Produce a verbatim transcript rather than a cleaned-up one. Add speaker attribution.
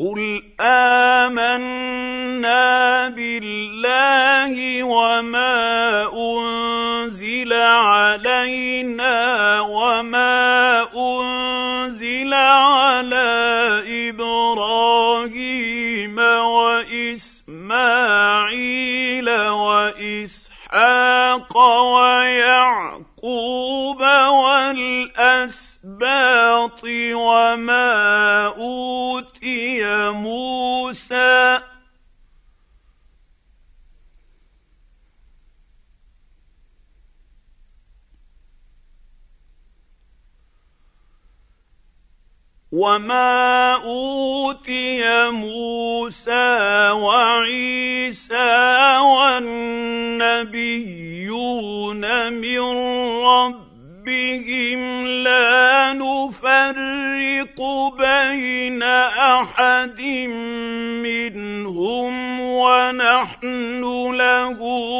Speaker 1: قُلْ آمَنَّا بِاللَّهِ وَمَا أُنزِلَ عَلَيْنَا وَمَا أُنزِلَ عَلَىٰ إِبْرَاهِيمَ وَإِسْمَاعِيلَ وَإِسْحَاقَ وَيَعْقُوبَ وَالْأَسْبَاطِ وَمَا أُوتِيَ مُوسَىٰ وما أوتي موسى وعيسى والنبيون من ربهم لا نفرق بين أحد منهم ونحن له